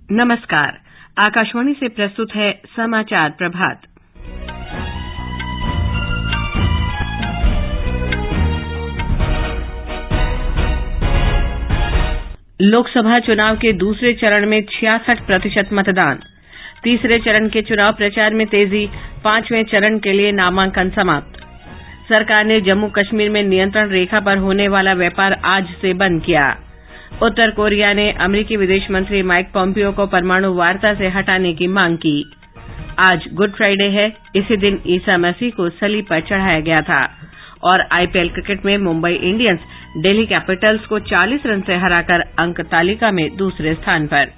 नमस्कार। आकाशवाणी से प्रस्तुत है समाचार प्रभात। लोकसभा चुनाव के दूसरे चरण में 66% मतदान। तीसरे चरण के चुनाव प्रचार में तेजी। 5वें चरण के लिए नामांकन समाप्त। सरकार ने जम्मू कश्मीर में नियंत्रण रेखा पर होने वाला व्यापार आज से बंद किया। उत्तर कोरिया ने अमेरिकी विदेश मंत्री माइक पोम्पियो को परमाणु वार्ता से हटाने की मांग की। आज गुड फ्राइडे है। इसी दिन ईसा मसीह को सलीब पर चढ़ाया गया था। और आईपीएल क्रिकेट में मुंबई इंडियंस दिल्ली कैपिटल्स को 40 रन से हराकर अंक तालिका में दूसरे स्थान पर।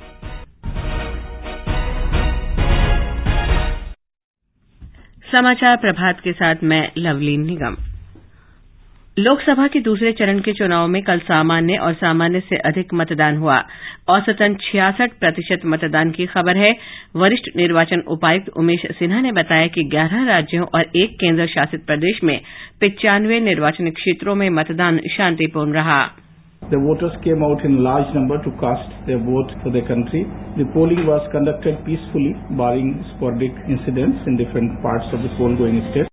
समाचार प्रभात के साथ मैं लवलीन निगम। लोकसभा के दूसरे चरण के चुनाव में कल सामान्य और सामान्य से अधिक मतदान हुआ। औसतन 66% मतदान की खबर है। वरिष्ठ निर्वाचन उपायुक्त उमेश सिन्हा ने बताया कि 11 राज्यों और 1 केंद्र शासित प्रदेश में 95 निर्वाचन क्षेत्रों में मतदान शांतिपूर्ण रहा। The voters came out in large number to cast their vote for their country. The polling was conducted peacefully, barring sporadic incidents in different parts of the poll-going state.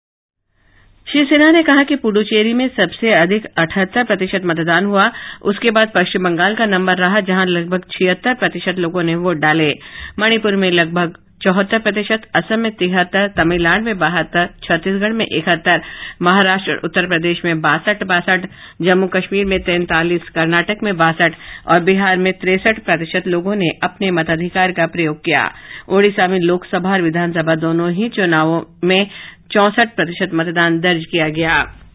Shri Sinha ने कहा कि पुडुचेरी में सबसे अधिक 78% मतदान हुआ। उसके बाद पश्चिम बंगाल का नंबर रहा, जहां लगभग 76% लोगों ने वोट डाले। मणिपुर में लगभग 74%, असम में 73%, तमिलनाडु में 72%, छत्तीसगढ़ में 71%, महाराष्ट्र और उत्तर प्रदेश में 62%, जम्मू कश्मीर में 43%, कर्नाटक में 62% और बिहार में 63% लोगों ने अपने मताधिकार का प्रयोग किया। ओडिशा में लोकसभा और विधानसभा दोनों ही चुनावों में 64% मतदान दर्ज किया गया।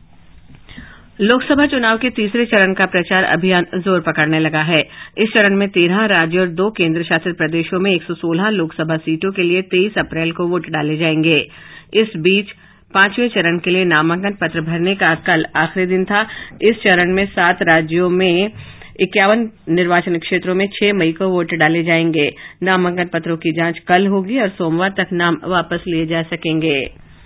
लोकसभा चुनाव के तीसरे चरण का प्रचार अभियान जोर पकड़ने लगा है। इस चरण में 13 राज्यों और 2 केंद्र शासित प्रदेशों में 116 लोकसभा सीटों के लिए 23 अप्रैल को वोट डाले जाएंगे। इस बीच 5वें चरण के लिए नामांकन पत्र भरने का कल आखिरी दिन था। इस चरण में 7 राज्यों में 51 निर्वाचन क्षेत्रों में 6 मई को वोट डाले जाएंगे। नामांकन पत्रों की जांच कल होगी और सोमवार तक नाम वापस लिए जा सकेंगे।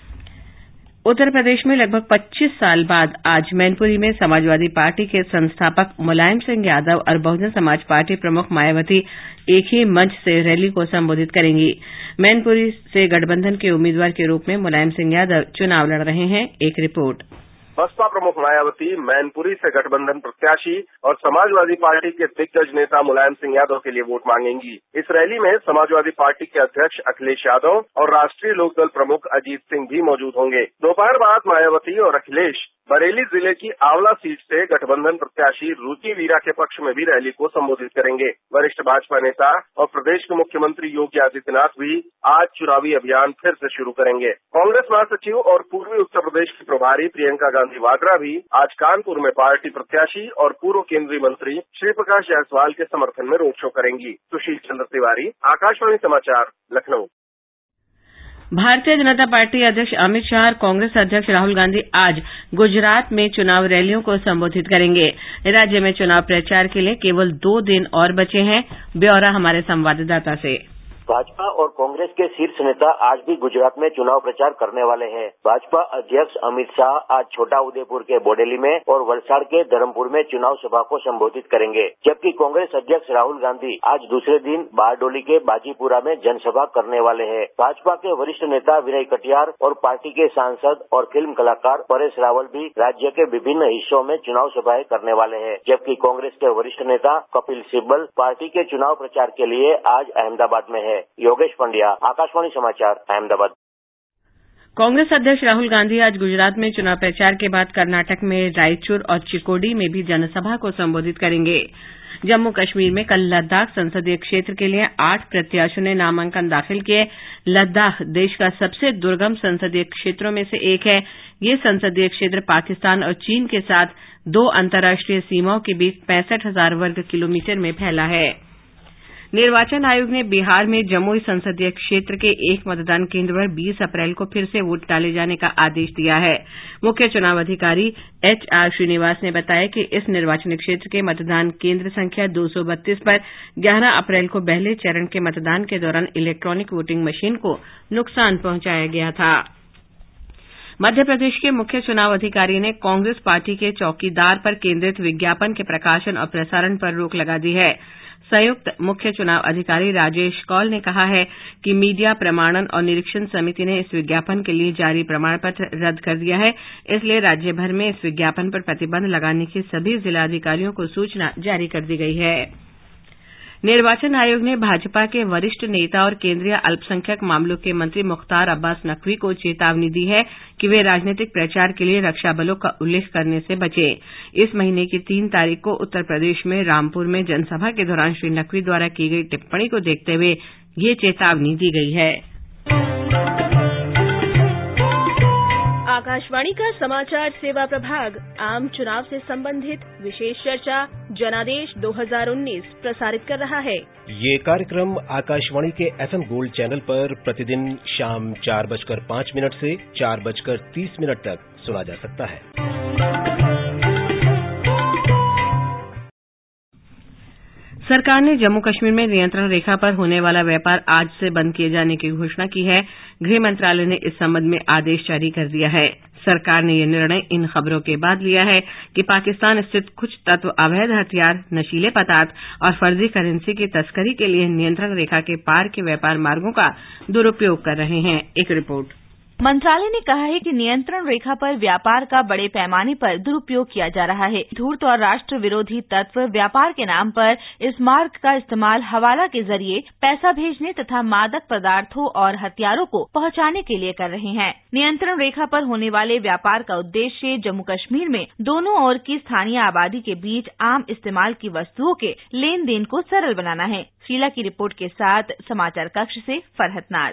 उत्तर प्रदेश में लगभग 25 साल बाद आज मैनपुरी में समाजवादी पार्टी के संस्थापक मुलायम सिंह यादव और बहुजन समाज पार्टी प्रमुख मायावती एक ही मंच से रैली को संबोधित करेंगी। मैनपुरी से गठबंधन के उम्मीदवार के रूप में मुलायम सिंह यादव चुनाव लड़ रहे हैं। एक रिपोर्ट। बसपा प्रमुख मायावती मैनपुरी से गठबंधन प्रत्याशी और समाजवादी पार्टी के दिग्गज नेता मुलायम सिंह यादव के लिए वोट मांगेंगी। इस रैली में समाजवादी पार्टी के अध्यक्ष अखिलेश यादव और राष्ट्रीय लोकदल प्रमुख अजीत सिंह भी मौजूद होंगे। दोपहर बाद मायावती और अखिलेश बरेली जिले की आंवला सीट से गठबंधन प्रत्याशी रुचि वीरा के पक्ष में भी रैली को संबोधित करेंगे। वरिष्ठ भाजपा नेता और प्रदेश के मुख्यमंत्री योगी आदित्यनाथ भी आज चुनावी अभियान फिर से शुरू करेंगे। कांग्रेस महासचिव और पूर्वी उत्तर प्रदेश की प्रभारी प्रियंका गांधी वाड्रा भी आज कानपुर में पार्टी प्रत्याशी और पूर्व केंद्रीय मंत्री श्री प्रकाश जायसवाल के समर्थन में रोड शो करेंगी। सुशील चंद्र तिवारी, आकाशवाणी समाचार, लखनऊ। भारतीय जनता पार्टी अध्यक्ष अमित शाह और कांग्रेस अध्यक्ष राहुल गांधी आज गुजरात में चुनाव रैलियों को संबोधित करेंगे। राज्य में चुनाव प्रचार के लिए केवल 2 दिन और बचे हैं। ब्यौरा हमारे संवाददाता से। भाजपा और कांग्रेस के शीर्ष नेता आज भी गुजरात में चुनाव प्रचार करने वाले हैं। भाजपा अध्यक्ष अमित शाह आज छोटा उदेपुर के बोडेली में और वलसाड़ के धर्मपुर में चुनाव सभा को संबोधित करेंगे, जबकि कांग्रेस अध्यक्ष राहुल गांधी आज दूसरे दिन बारडोली के बाजीपुरा में जनसभा करने वाले हैं। भाजपा के वरिष्ठ नेता विनय कटियार और पार्टी के सांसद और फिल्म कलाकार परेश रावल भी राज्य के विभिन्न हिस्सों में चुनाव सभाएं करने वाले हैं, जबकि कांग्रेस के वरिष्ठ नेता कपिल सिब्बल पार्टी के चुनाव प्रचार के लिए आज अहमदाबाद में है। योगेश पंड्या, आकाशवाणी समाचार, अहमदाबाद। कांग्रेस अध्यक्ष राहुल गांधी आज गुजरात में चुनाव प्रचार के बाद कर्नाटक में रायचूर और चिकोडी में भी जनसभा को संबोधित करेंगे। जम्मू कश्मीर में कल लद्दाख संसदीय क्षेत्र के लिए 8 प्रत्याशियों ने नामांकन दाखिल किए। लद्दाख देश का सबसे दुर्गम संसदीय क्षेत्रों में से एक है। ये संसदीय क्षेत्र पाकिस्तान और चीन के साथ 2 अंतर्राष्ट्रीय सीमाओं के बीच 65,000 वर्ग किलोमीटर में फैला है। निर्वाचन आयोग ने बिहार में जमुई संसदीय क्षेत्र के एक मतदान केंद्र पर 20 अप्रैल को फिर से वोट डाले जाने का आदेश दिया है। मुख्य चुनाव अधिकारी HR श्रीनिवास ने बताया कि इस निर्वाचन क्षेत्र के मतदान केंद्र संख्या 232 पर 11 अप्रैल को पहले चरण के मतदान के दौरान इलेक्ट्रॉनिक वोटिंग मशीन को नुकसान पहुंचाया गया था। मध्य प्रदेश के मुख्य चुनाव अधिकारी ने कांग्रेस पार्टी के चौकीदार पर केंद्रित विज्ञापन के प्रकाशन और प्रसारण पर रोक लगा दी है। संयुक्त मुख्य चुनाव अधिकारी राजेश कौल ने कहा है कि मीडिया प्रमाणन और निरीक्षण समिति ने इस विज्ञापन के लिए जारी प्रमाण पत्र रद्द कर दिया है, इसलिए राज्य भर में इस विज्ञापन पर प्रतिबंध लगाने की सभी जिलाधिकारियों को सूचना जारी कर दी गई है। निर्वाचन आयोग ने भाजपा के वरिष्ठ नेता और केंद्रीय अल्पसंख्यक मामलों के मंत्री मुख्तार अब्बास नकवी को चेतावनी दी है कि वे राजनीतिक प्रचार के लिए रक्षा बलों का उल्लेख करने से बचें। इस महीने की 3 तारीख को उत्तर प्रदेश में रामपुर में जनसभा के दौरान श्री नकवी द्वारा की गई टिप्पणी को देखते हुए ये चेतावनी दी गई है। आकाशवाणी का समाचार सेवा प्रभाग आम चुनाव से संबंधित विशेष चर्चा जनादेश 2019 प्रसारित कर रहा है। ये कार्यक्रम आकाशवाणी के FM गोल्ड चैनल पर प्रतिदिन शाम 4:05 से 4:30 तक सुना जा सकता है। सरकार ने जम्मू कश्मीर में नियंत्रण रेखा पर होने वाला व्यापार आज से बंद किए जाने की घोषणा की है। गृह मंत्रालय ने इस संबंध में आदेश जारी कर दिया है। सरकार ने यह निर्णय इन खबरों के बाद लिया है कि पाकिस्तान स्थित कुछ तत्व अवैध हथियार, नशीले पदार्थ और फर्जी करेंसी की तस्करी के लिए नियंत्रण रेखा के पार के व्यापार मार्गों का दुरुपयोग कर रहे हैं। एक रिपोर्ट। मंत्रालय ने कहा है कि नियंत्रण रेखा पर व्यापार का बड़े पैमाने पर दुरुपयोग किया जा रहा है। धूर्त और राष्ट्र विरोधी तत्व व्यापार के नाम पर इस मार्ग का इस्तेमाल हवाला के जरिए पैसा भेजने तथा मादक पदार्थों और हथियारों को पहुंचाने के लिए कर रहे हैं। नियंत्रण रेखा पर होने वाले व्यापार का उद्देश्य जम्मू कश्मीर में दोनों ओर की स्थानीय आबादी के बीच आम इस्तेमाल की वस्तुओं के लेन देन को सरल बनाना है। शीला की रिपोर्ट के साथ समाचार कक्ष से फरहत नाज।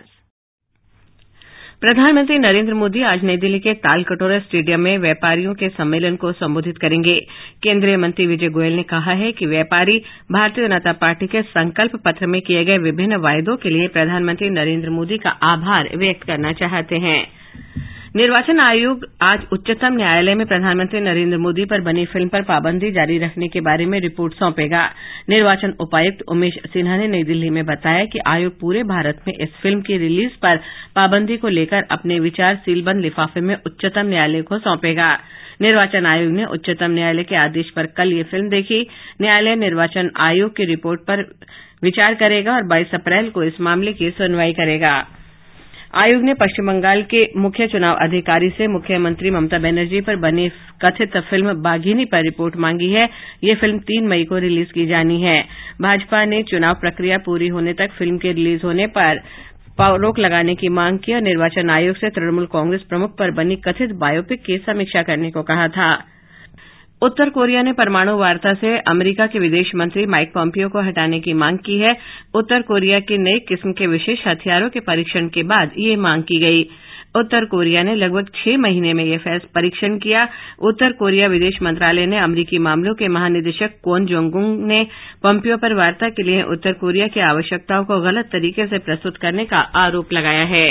प्रधानमंत्री नरेंद्र मोदी आज नई दिल्ली के तालकटोरा स्टेडियम में व्यापारियों के सम्मेलन को संबोधित करेंगे। केंद्रीय मंत्री विजय गोयल ने कहा है कि व्यापारी भारतीय जनता पार्टी के संकल्प पत्र में किए गए विभिन्न वायदों के लिए प्रधानमंत्री नरेंद्र मोदी का आभार व्यक्त करना चाहते हैं। निर्वाचन आयोग आज उच्चतम न्यायालय में प्रधानमंत्री नरेंद्र मोदी पर बनी फिल्म पर पाबंदी जारी रखने के बारे में रिपोर्ट सौंपेगा। निर्वाचन उपायुक्त उमेश सिन्हा ने नई दिल्ली में बताया कि आयोग पूरे भारत में इस फिल्म की रिलीज पर पाबंदी को लेकर अपने विचार सीलबंद लिफाफे में उच्चतम न्यायालय को सौंपेगा। निर्वाचन आयोग ने उच्चतम न्यायालय के आदेश पर कल ये फिल्म देखी। न्यायालय निर्वाचन आयोग की रिपोर्ट पर विचार करेगा और 22 अप्रैल को इस मामले की सुनवाई करेगा। आयोग ने पश्चिम बंगाल के मुख्य चुनाव अधिकारी से मुख्यमंत्री ममता बनर्जी पर बनी कथित फिल्म बाघिनी पर रिपोर्ट मांगी है। ये फिल्म 3 मई को रिलीज की जानी है। भाजपा ने चुनाव प्रक्रिया पूरी होने तक फिल्म के रिलीज होने पर रोक लगाने की मांग की और निर्वाचन आयोग से तृणमूल कांग्रेस प्रमुख पर बनी कथित बायोपिक की समीक्षा करने को कहा था। उत्तर कोरिया ने परमाणु वार्ता से अमेरिका के विदेश मंत्री माइक पॉम्पियो को हटाने की मांग की है। उत्तर कोरिया की नई किस्म के विशेष हथियारों के परीक्षण के बाद ये मांग की गई। उत्तर कोरिया ने लगभग 6 महीने में यह परीक्षण किया। उत्तर कोरिया विदेश मंत्रालय ने अमरीकी मामलों के महानिदेशक क्वोन जोंगुंग ने पॉम्पियो पर वार्ता के लिए उत्तर कोरिया की आवश्यकताओं को गलत तरीके से प्रस्तुत करने का आरोप लगाया है।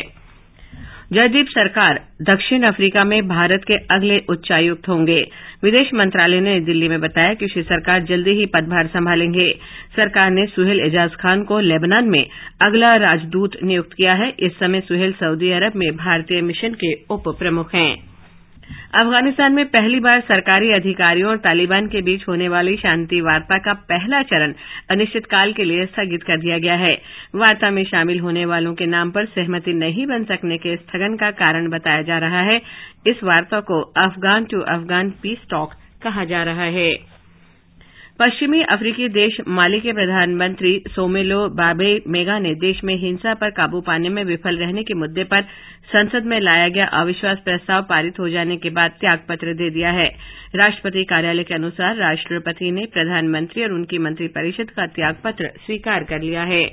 जयदीप सरकार दक्षिण अफ्रीका में भारत के अगले उच्चायुक्त होंगे। विदेश मंत्रालय ने दिल्ली में बताया कि श्री सरकार जल्दी ही पदभार संभालेंगे। सरकार ने सुहेल एजाज खान को लेबनान में अगला राजदूत नियुक्त किया है। इस समय सुहेल सऊदी अरब में भारतीय मिशन के उप प्रमुख हैं। अफगानिस्तान में पहली बार सरकारी अधिकारियों और तालिबान के बीच होने वाली शांति वार्ता का पहला चरण अनिश्चितकाल के लिए स्थगित कर दिया गया है। वार्ता में शामिल होने वालों के नाम पर सहमति नहीं बन सकने के स्थगन का कारण बताया जा रहा है। इस वार्ता को Afghan to Afghan peace talk कहा जा रहा है। पश्चिमी अफ्रीकी देश माली के प्रधानमंत्री सोमेलो बाबे मेगा ने देश में हिंसा पर काबू पाने में विफल रहने के मुद्दे पर संसद में लाया गया अविश्वास प्रस्ताव पारित हो जाने के बाद त्यागपत्र दे दिया है। राष्ट्रपति कार्यालय के अनुसार राष्ट्रपति ने प्रधानमंत्री और उनकी मंत्रिपरिषद का त्यागपत्र स्वीकार कर लिया है।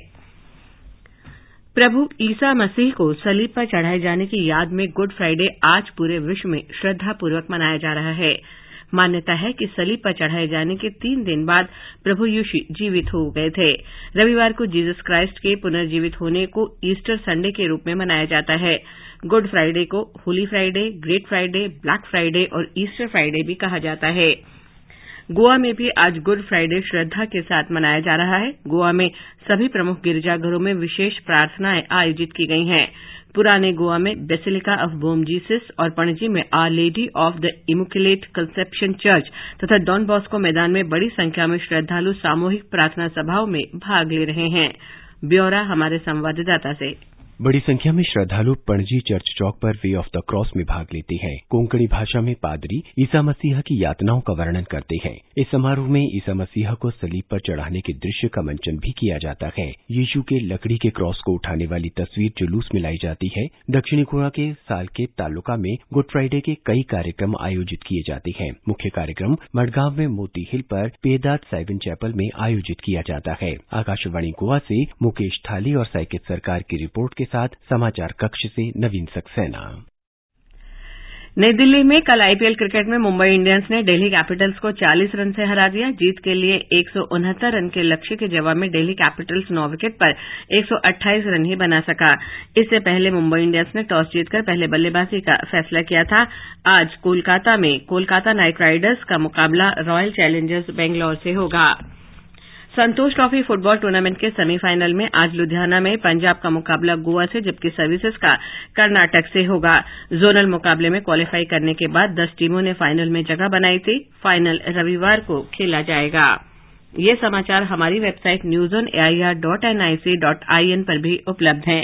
प्रभु ईसा मसीह को सलीब पर चढ़ाए जाने की याद में गुड फ्राइडे आज पूरे विश्व में श्रद्धापूर्वक मनाया जा रहा है। मान्यता है कि सलीब पर चढ़ाए जाने के 3 दिन बाद प्रभु यीशु जीवित हो गए थे। रविवार को जीसस क्राइस्ट के पुनर्जीवित होने को ईस्टर संडे के रूप में मनाया जाता है। गुड फ्राइडे को Holy Friday, Great Friday, Black Friday और ईस्टर फ्राइडे भी कहा जाता है। गोवा में भी आज गुड फ्राइडे श्रद्धा के साथ मनाया जा रहा है। गोवा में सभी प्रमुख गिरजाघरों में विशेष प्रार्थनाएं आयोजित की गई हैं। पुराने गोवा में बेसिलिका ऑफ बोम जीसस और पणजी में Our Lady of the Immaculate Conception church तथा डॉन बॉस्को मैदान में बड़ी संख्या में श्रद्धालु सामूहिक प्रार्थना सभाओं में भाग ले रहे हैं। ब्यौरा हमारे संवाददाता से। बड़ी संख्या में श्रद्धालु पणजी चर्च चौक पर वे ऑफ द क्रॉस में भाग लेते हैं। कोंकणी भाषा में पादरी ईसा मसीह की यातनाओं का वर्णन करते हैं। इस समारोह में ईसा मसीह को सलीब पर चढ़ाने के दृश्य का मंचन भी किया जाता है। यीशु के लकड़ी के क्रॉस को उठाने वाली तस्वीर जुलूस में लाई जाती है। दक्षिणी गोवा के साल के तालुका में गुड फ्राइडे के कई कार्यक्रम आयोजित किए जाते हैं। मुख्य कार्यक्रम मडगांव में मोती हिल पर पेदात साइवन चैपल में आयोजित किया जाता है। आकाशवाणी गोवा से मुकेश थाली और साइकित सरकार की रिपोर्ट के साथ समाचार कक्ष से नवीन सक्सेना। नई दिल्ली में कल आईपीएल क्रिकेट में मुंबई इंडियंस ने दिल्ली कैपिटल्स को 40 रन से हरा दिया। जीत के लिए 169 रन के लक्ष्य के जवाब में दिल्ली कैपिटल्स 9 विकेट पर 128 रन ही बना सका। इससे पहले मुंबई इंडियंस ने टॉस जीतकर पहले बल्लेबाजी का फैसला किया था। आज कोलकाता में कोलकाता नाइट राइडर्स का मुकाबला रॉयल चैलेंजर्स बेंगलौर से होगा। संतोष ट्रॉफी फुटबॉल टूर्नामेंट के सेमीफाइनल में आज लुधियाना में पंजाब का मुकाबला गोवा से जबकि सर्विसेज का कर्नाटक से होगा। जोनल मुकाबले में क्वालीफाई करने के बाद 10 टीमों ने फाइनल में जगह बनाई थी। फाइनल रविवार को खेला जाएगा। ये समाचार हमारी वेबसाइट newsonair.nic.in पर भी उपलब्ध हैं।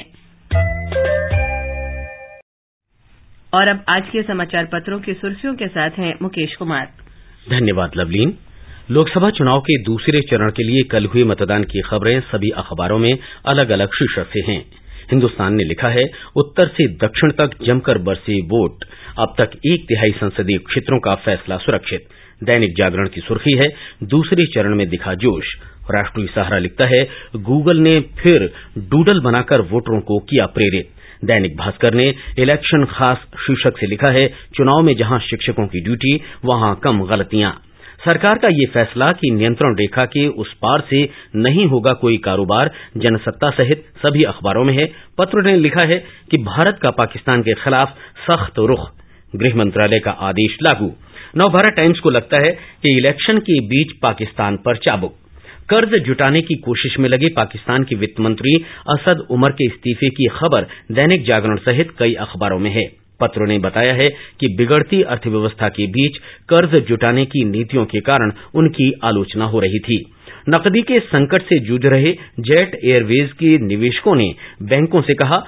और अब आज के समाचार पत्रों की सुर्खियों के साथ हैं मुकेश कुमार। धन्यवाद लवलीन। लोकसभा चुनाव के दूसरे चरण के लिए कल हुए मतदान की खबरें सभी अखबारों में अलग अलग शीर्षक से हैं। हिन्दुस्तान ने लिखा है, उत्तर से दक्षिण तक जमकर बरसे वोट, अब तक 1/3 संसदीय क्षेत्रों का फैसला सुरक्षित। दैनिक जागरण की सुर्खी है, दूसरे चरण में दिखा जोश। राष्ट्रीय सहारा लिखता है, गूगल ने फिर डूडल बनाकर वोटरों को किया प्रेरित। दैनिक भास्कर ने इलेक्शन खास शीर्षक से लिखा है, चुनाव में जहां शिक्षकों की ड्यूटी वहां कम गलतियां। सरकार का ये फैसला कि नियंत्रण रेखा के उस पार से नहीं होगा कोई कारोबार, जनसत्ता सहित सभी अखबारों में है। पत्र ने लिखा है कि भारत का पाकिस्तान के खिलाफ सख्त रुख, गृह मंत्रालय का आदेश लागू। नवभारत टाइम्स को लगता है कि इलेक्शन के बीच पाकिस्तान पर चाबुक। कर्ज जुटाने की कोशिश में लगे पाकिस्तान के वित्त मंत्री असद उमर के इस्तीफे की खबर दैनिक जागरण सहित कई अखबारों में है। पत्र ने बताया है कि बिगड़ती अर्थव्यवस्था के बीच कर्ज जुटाने की नीतियों के कारण उनकी आलोचना हो रही थी। नकदी के संकट से जूझ रहे जेट एयरवेज के निवेशकों ने बैंकों से कहा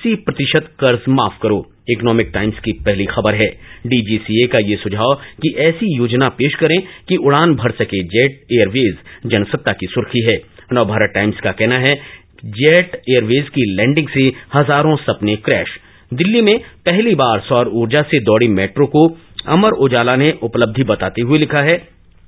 80% कर्ज माफ करो। इकोनॉमिक टाइम्स की पहली खबर है। डीजीसीए का ये सुझाव कि ऐसी योजना पेश करें कि उड़ान भर सके जेट एयरवेज, जनसत्ता की सुर्खी है। नवभारत टाइम्स का कहना है, जेट एयरवेज की लैंडिंग से हजारों सपने क्रैश। दिल्ली में पहली बार सौर ऊर्जा से दौड़ी मेट्रो को अमर उजाला ने उपलब्धि बताते हुए लिखा है,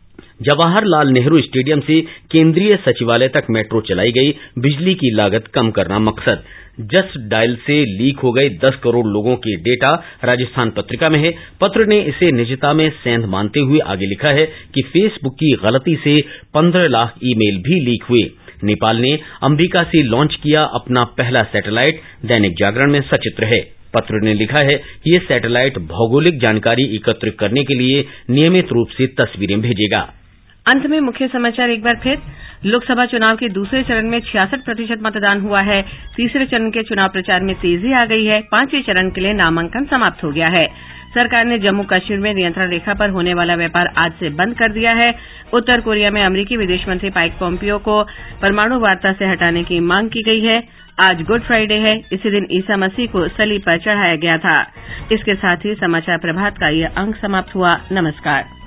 जवाहरलाल नेहरू स्टेडियम से केंद्रीय सचिवालय तक मेट्रो चलाई गई, बिजली की लागत कम करना मकसद। जस्ट डायल से लीक हो गए 10 करोड़ लोगों के डेटा, राजस्थान पत्रिका में है। पत्र ने इसे निजता में सेंध मानते हुए आगे लिखा है कि फेसबुक की गलती से 15 लाख ईमेल भी लीक हुए। नेपाल ने अमेरिका से लॉन्च किया अपना पहला सैटेलाइट, दैनिक जागरण में सचित्र है। पत्र ने लिखा है कि ये सैटेलाइट भौगोलिक जानकारी एकत्रित करने के लिए नियमित रूप से तस्वीरें भेजेगा। अंत में मुख्य समाचार एक बार फिर। लोकसभा चुनाव के दूसरे चरण में 66% मतदान हुआ है। तीसरे चरण के चुनाव प्रचार में तेजी आ गई है। 5वें चरण के लिए नामांकन समाप्त हो गया है। सरकार ने जम्मू कश्मीर में नियंत्रण रेखा पर होने वाला व्यापार आज से बंद कर दिया है। उत्तर कोरिया में अमेरिकी विदेश मंत्री माइक पोम्पियो को परमाणु वार्ता से हटाने की मांग की गई है। आज गुड फ्राइडे है। इसी दिन ईसा मसीह को सलीब पर चढ़ाया गया था। इसके साथ ही समाचार प्रभात का यह अंक समाप्त हुआ। नमस्कार।